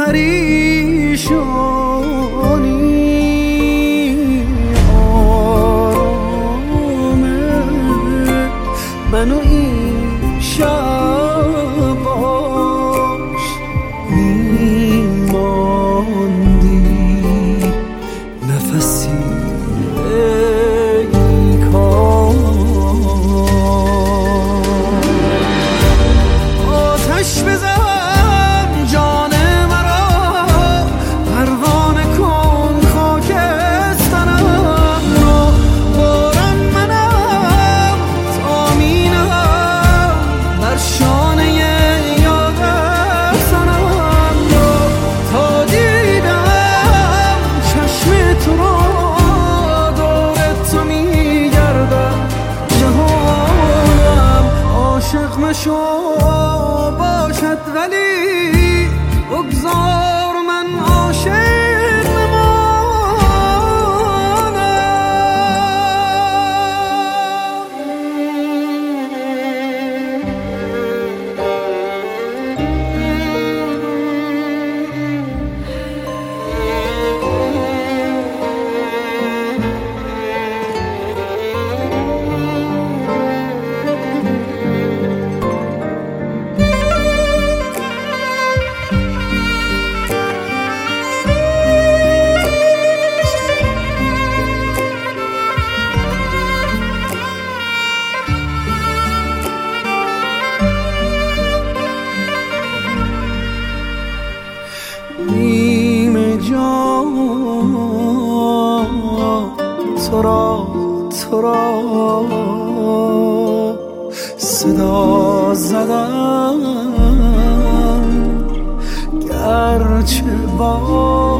پریشانی آرامه منو این شب باش میماندی نفسی ای کاش آتش بزن جان مرا پروانه کن خاکسترم رو باران منم تامینم بر شانه یاد سرم رو تا دیدم چشم تو رو دور تو میگردم جهانم عاشق مشو باشد ولی بگذار من عاشق نیمه جان تو را صدا زدم گرچه با